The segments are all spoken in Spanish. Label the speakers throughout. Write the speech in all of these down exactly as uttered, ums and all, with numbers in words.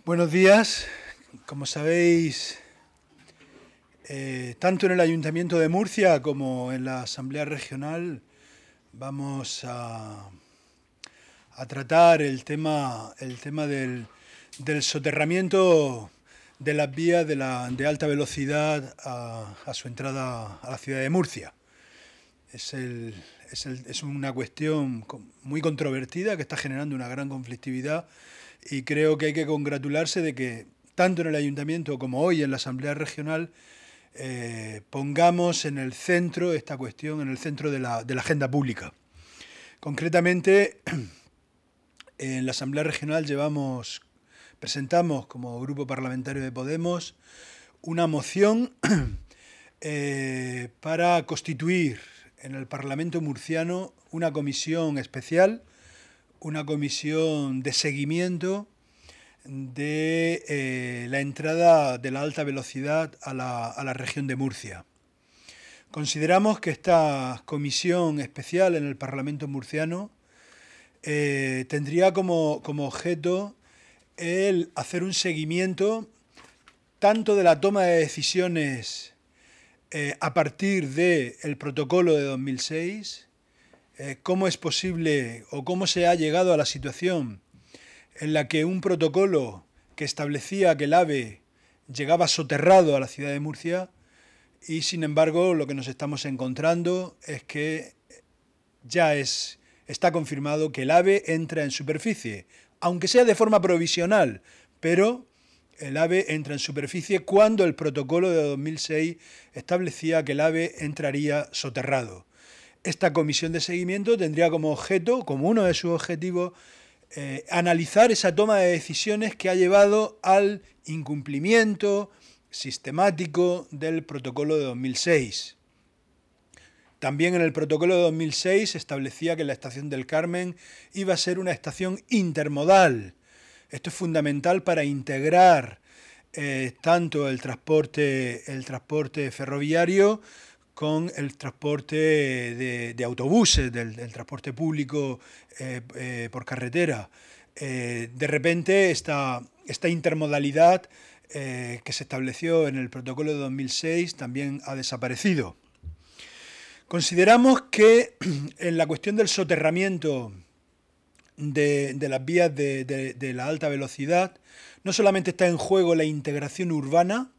Speaker 1: Buenos días. Como sabéis, eh, tanto en el Ayuntamiento de Murcia como en la Asamblea Regional vamos a, a tratar el tema, el tema del, del soterramiento de las vías de, la, de alta velocidad a, a su entrada a la ciudad de Murcia. Es, el, es, el, es una cuestión muy controvertida que está generando una gran conflictividad y creo que hay que congratularse de que tanto en el Ayuntamiento como hoy en la Asamblea Regional eh, pongamos en el centro esta cuestión, en el centro de la, de la agenda pública. Concretamente, en la Asamblea Regional llevamos, presentamos como Grupo Parlamentario de Podemos una moción eh, para constituir en el Parlamento murciano una comisión especial, una comisión de seguimiento de eh, la entrada de la alta velocidad a la, a la región de Murcia. Consideramos que esta comisión especial en el Parlamento murciano eh, tendría como, como objeto el hacer un seguimiento tanto de la toma de decisiones eh, a partir del protocolo de dos mil seis, eh, cómo es posible o cómo se ha llegado a la situación en la que un protocolo que establecía que el AVE llegaba soterrado a la ciudad de Murcia y, sin embargo, lo que nos estamos encontrando es que ya es, está confirmado que el AVE entra en superficie, aunque sea de forma provisional, pero el AVE entra en superficie cuando el protocolo de dos mil seis establecía que el AVE entraría soterrado. Esta comisión de seguimiento tendría como objeto, como uno de sus objetivos, Eh, analizar esa toma de decisiones que ha llevado al incumplimiento sistemático del protocolo de dos mil seis. También en el protocolo de dos mil seis se establecía que la estación del Carmen iba a ser una estación intermodal. Esto es fundamental para integrar eh, tanto el transporte, el transporte ferroviario con el transporte de, de autobuses, del, del transporte público eh, eh, por carretera. Eh, de repente esta, esta intermodalidad eh, que se estableció en el protocolo de dos mil seis también ha desaparecido. Consideramos que en la cuestión del soterramiento de, de las vías de, de, de la alta velocidad no solamente está en juego la integración urbana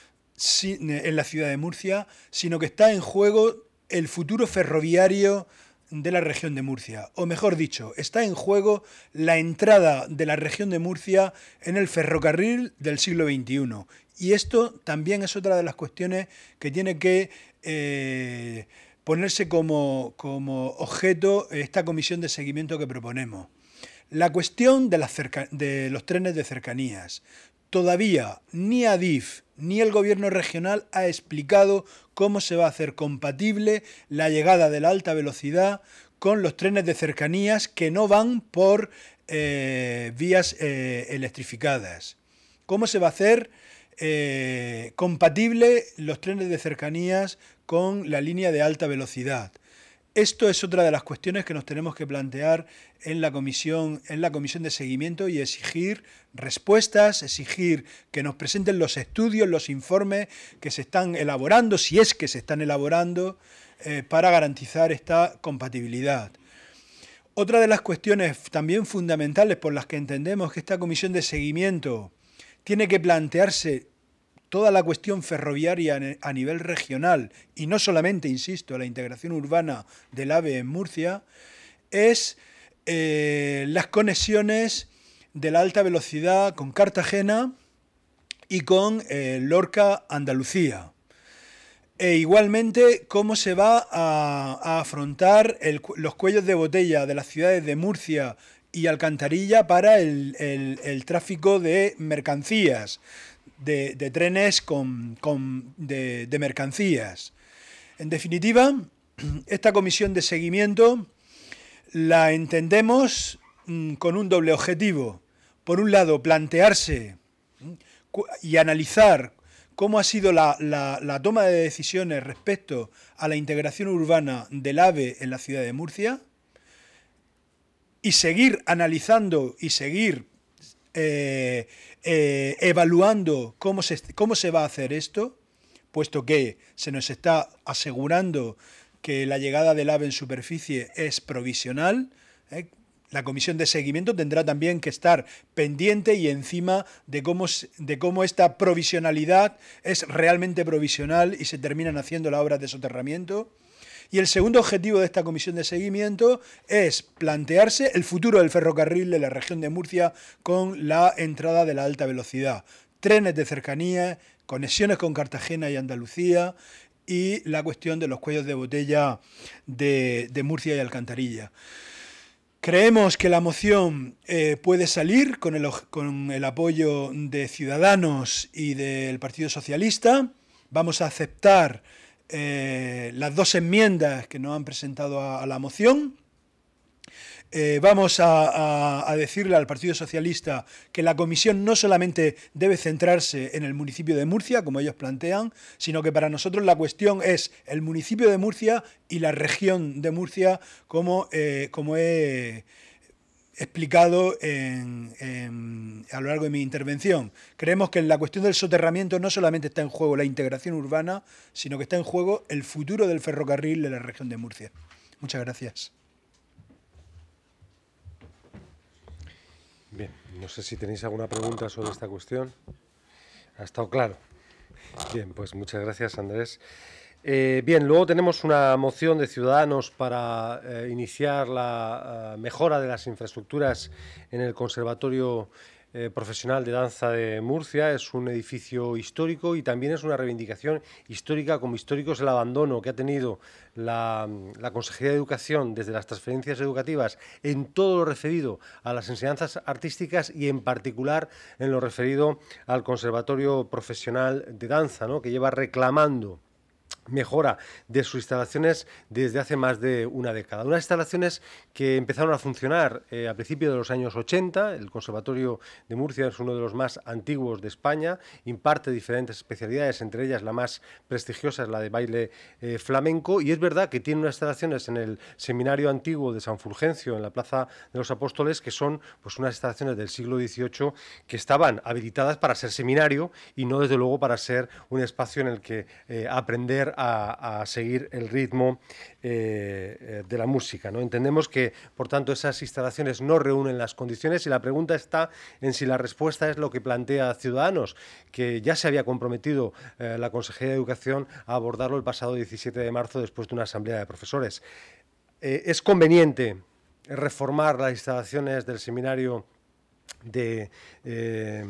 Speaker 1: en la ciudad de Murcia, sino que está en juego el futuro ferroviario de la región de Murcia. O mejor dicho, está en juego la entrada de la región de Murcia en el ferrocarril del siglo veintiuno. Y esto también es otra de las cuestiones que tiene que eh, ponerse como, como objeto esta comisión de seguimiento que proponemos. La cuestión de, las cerca- de los trenes de cercanías. Todavía ni Adif ni el gobierno regional ha explicado cómo se va a hacer compatible la llegada de la alta velocidad con los trenes de cercanías que no van por eh, vías eh, electrificadas. ¿Cómo se va a hacer eh, compatible los trenes de cercanías con la línea de alta velocidad? Esto es otra de las cuestiones que nos tenemos que plantear en la comisión, en la comisión de seguimiento y exigir respuestas, exigir que nos presenten los estudios, los informes que se están elaborando, si es que se están elaborando, eh, para garantizar esta compatibilidad. Otra de las cuestiones también fundamentales por las que entendemos que esta comisión de seguimiento tiene que plantearse toda la cuestión ferroviaria a nivel regional, y no solamente, insisto, la integración urbana del AVE en Murcia, es eh, las conexiones de la alta velocidad con Cartagena y con eh, Lorca, Andalucía. E igualmente, cómo se va a, a afrontar el, los cuellos de botella de las ciudades de Murcia y Alcantarilla para el, el, el tráfico de mercancías, De, de trenes con, con, de, de mercancías. En definitiva, esta comisión de seguimiento la entendemos mmm, con un doble objetivo. Por un lado, plantearse y analizar cómo ha sido la, la, la toma de decisiones respecto a la integración urbana del AVE en la ciudad de Murcia y seguir analizando y seguir eh, eh, evaluando cómo se, cómo se va a hacer esto, puesto que se nos está asegurando que la llegada del AVE en superficie es provisional. ¿eh? La comisión de seguimiento tendrá también que estar pendiente y encima de cómo, de cómo esta provisionalidad es realmente provisional y se terminan haciendo las obras de soterramiento. Y el segundo objetivo de esta comisión de seguimiento es plantearse el futuro del ferrocarril de la región de Murcia con la entrada de la alta velocidad, trenes de cercanía, conexiones con Cartagena y Andalucía y la cuestión de los cuellos de botella de, de Murcia y Alcantarilla. Creemos que la moción eh, puede salir con el, con el apoyo de Ciudadanos y del Partido Socialista. Vamos a aceptar eh, las dos enmiendas que nos han presentado a, a la moción. Eh, vamos a, a, a decirle al Partido Socialista que la comisión no solamente debe centrarse en el municipio de Murcia, como ellos plantean, sino que para nosotros la cuestión es el municipio de Murcia y la región de Murcia, como, eh, como he explicado en, en, a lo largo de mi intervención. Creemos que en la cuestión del soterramiento no solamente está en juego la integración urbana, sino que está en juego el futuro del ferrocarril de la región de Murcia. Muchas gracias.
Speaker 2: Bien, no sé si tenéis alguna pregunta sobre esta cuestión. Ha estado claro. Bien, pues muchas gracias, Andrés. Eh, bien, luego tenemos una moción de Ciudadanos para eh, iniciar la uh, mejora de las infraestructuras en el Conservatorio eh, Profesional de Danza de Murcia. Es un edificio histórico y también es una reivindicación histórica, como histórico es el abandono que ha tenido la, la Consejería de Educación desde las transferencias educativas en todo lo referido a las enseñanzas artísticas y en particular en lo referido al Conservatorio Profesional de Danza, ¿no?, que lleva reclamando mejora de sus instalaciones desde hace más de una década. Unas instalaciones que empezaron a funcionar eh, a principios de los años ochenta. El Conservatorio de Murcia es uno de los más antiguos de España, imparte diferentes especialidades, entre ellas la más prestigiosa es la de baile eh, flamenco, y es verdad que tiene unas instalaciones en el Seminario Antiguo de San Fulgencio, en la Plaza de los Apóstoles, que son pues unas instalaciones del siglo dieciocho que estaban habilitadas para ser seminario y no desde luego para ser un espacio en el que eh, aprender A, a seguir el ritmo eh, de la música, ¿no? Entendemos que, por tanto, esas instalaciones no reúnen las condiciones y la pregunta está en si la respuesta es lo que plantea Ciudadanos, que ya se había comprometido eh, la Consejería de Educación a abordarlo el pasado diecisiete de marzo después de una asamblea de profesores. Eh, ¿Es conveniente reformar las instalaciones del seminario de... Eh,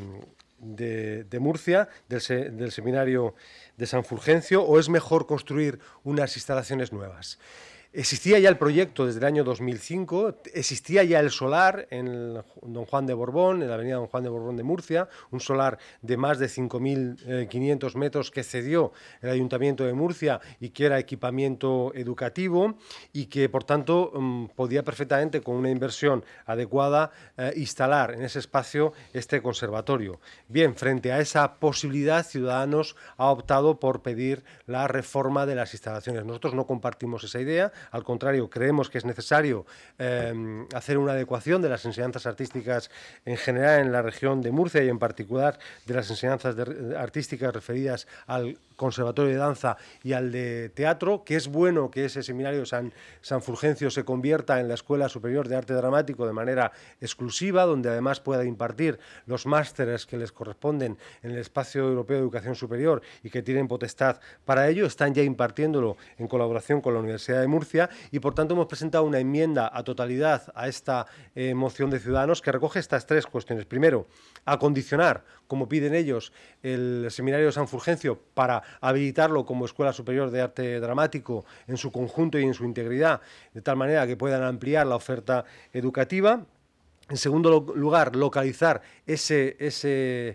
Speaker 2: De, de Murcia, del, se, del seminario de San Fulgencio, o es mejor construir unas instalaciones nuevas? Existía ya el proyecto desde el año dos mil cinco, existía ya el solar en el Don Juan de Borbón, en la avenida Don Juan de Borbón de Murcia, un solar de más de cinco mil quinientos metros que cedió el Ayuntamiento de Murcia y que era equipamiento educativo y que, por tanto, um, podía perfectamente, con una inversión adecuada, eh, instalar en ese espacio este conservatorio. Bien, frente a esa posibilidad, Ciudadanos ha optado por pedir la reforma de las instalaciones. Nosotros no compartimos esa idea. Al contrario, creemos que es necesario eh, hacer una adecuación de las enseñanzas artísticas en general en la región de Murcia y en particular de las enseñanzas de, artísticas referidas al Conservatorio de Danza y al de Teatro, que es bueno que ese seminario San, San Fulgencio se convierta en la Escuela Superior de Arte Dramático de manera exclusiva, donde además pueda impartir los másteres que les corresponden en el Espacio Europeo de Educación Superior y que tienen potestad para ello. Están ya impartiéndolo en colaboración con la Universidad de Murcia y, por tanto, hemos presentado una enmienda a totalidad a esta eh, moción de Ciudadanos que recoge estas tres cuestiones. Primero, acondicionar, como piden ellos, el Seminario de San Fulgencio para habilitarlo como Escuela Superior de Arte Dramático en su conjunto y en su integridad, de tal manera que puedan ampliar la oferta educativa. En segundo lugar, localizar ese, ese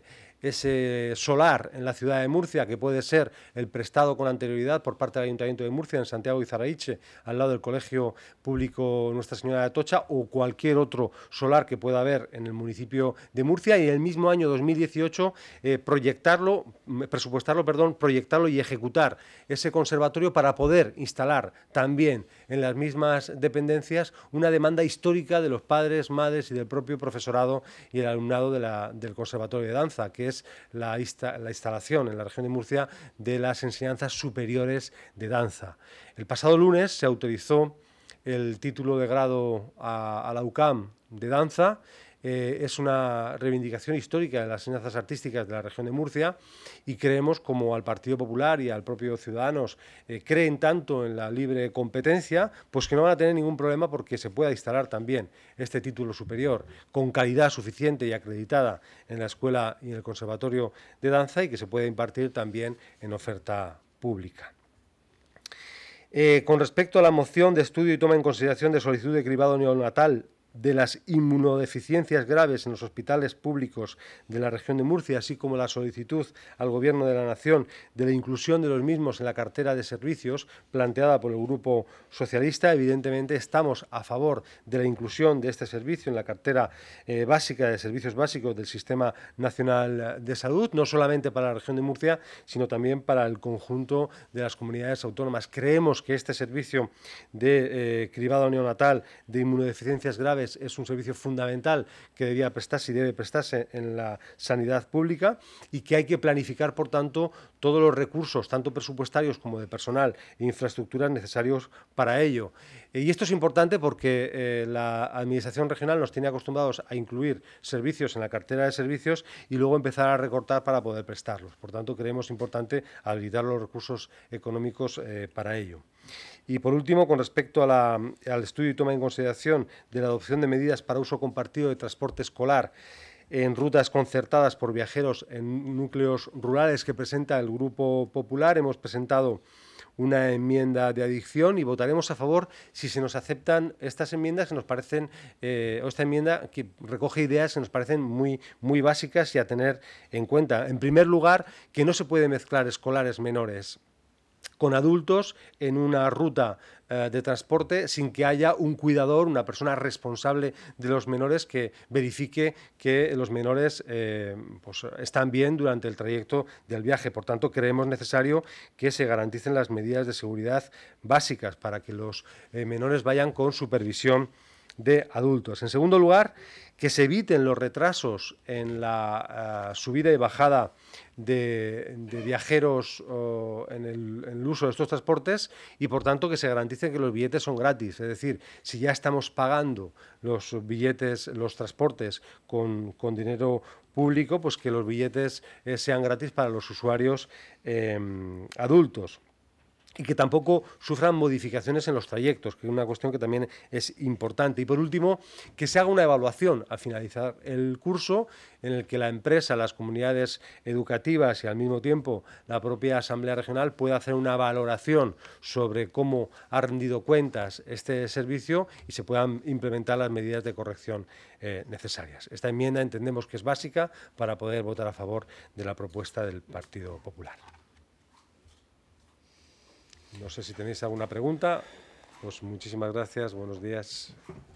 Speaker 2: ese solar en la ciudad de Murcia, que puede ser el prestado con anterioridad por parte del Ayuntamiento de Murcia, en Santiago de Izarraiche, al lado del Colegio Público Nuestra Señora de Atocha, o cualquier otro solar que pueda haber en el municipio de Murcia, y en el mismo año dos mil dieciocho eh, proyectarlo, presupuestarlo, perdón, proyectarlo y ejecutar ese conservatorio para poder instalar también en las mismas dependencias una demanda histórica de los padres, madres y del propio profesorado y el alumnado de la, del Conservatorio de Danza, que es la, insta, la instalación en la región de Murcia de las enseñanzas superiores de danza. El pasado lunes se autorizó el título de grado a, a la U C A M de danza. Eh, es una reivindicación histórica de las enseñanzas artísticas de la región de Murcia, y creemos, como al Partido Popular y al propio Ciudadanos eh, creen tanto en la libre competencia, pues que no van a tener ningún problema porque se pueda instalar también este título superior con calidad suficiente y acreditada en la escuela y en el Conservatorio de Danza, y que se pueda impartir también en oferta pública. Eh, con respecto a la moción de estudio y toma en consideración de solicitud de cribado neonatal de las inmunodeficiencias graves en los hospitales públicos de la región de Murcia, así como la solicitud al Gobierno de la Nación de la inclusión de los mismos en la cartera de servicios planteada por el Grupo Socialista, evidentemente estamos a favor de la inclusión de este servicio en la cartera eh, básica de servicios básicos del Sistema Nacional de Salud, no solamente para la región de Murcia, sino también para el conjunto de las comunidades autónomas. Creemos que este servicio de eh, cribado neonatal de inmunodeficiencias graves es un servicio fundamental que debía prestarse y debe prestarse en la sanidad pública, y que hay que planificar, por tanto, todos los recursos, tanto presupuestarios como de personal e infraestructuras necesarios para ello. Y esto es importante porque eh, la Administración regional nos tiene acostumbrados a incluir servicios en la cartera de servicios y luego empezar a recortar para poder prestarlos. Por tanto, creemos importante habilitar los recursos económicos eh, para ello. Y, por último, con respecto a la, al estudio y toma en consideración de la adopción de medidas para uso compartido de transporte escolar en rutas concertadas por viajeros en núcleos rurales que presenta el Grupo Popular, hemos presentado una enmienda de adición y votaremos a favor si se nos aceptan estas enmiendas que nos parecen, eh, o esta enmienda que recoge ideas que nos parecen muy, muy básicas y a tener en cuenta. En primer lugar, que no se puede mezclar escolares menores con adultos en una ruta eh, de transporte sin que haya un cuidador, una persona responsable de los menores que verifique que los menores eh, pues, están bien durante el trayecto del viaje. Por tanto, creemos necesario que se garanticen las medidas de seguridad básicas para que los eh, menores vayan con supervisión de adultos. En segundo lugar, que se eviten los retrasos en la uh, subida y bajada de, de viajeros uh, en, el, en el uso de estos transportes, y por tanto que se garantice que los billetes son gratis. Es decir, si ya estamos pagando los billetes, los transportes con, con dinero público, pues que los billetes eh, sean gratis para los usuarios eh, adultos. Y que tampoco sufran modificaciones en los trayectos, que es una cuestión que también es importante. Y, por último, que se haga una evaluación al finalizar el curso en el que la empresa, las comunidades educativas y, al mismo tiempo, la propia Asamblea Regional pueda hacer una valoración sobre cómo ha rendido cuentas este servicio y se puedan implementar las medidas de corrección eh, necesarias. Esta enmienda entendemos que es básica para poder votar a favor de la propuesta del Partido Popular. No sé si tenéis alguna pregunta. Pues muchísimas gracias. Buenos días.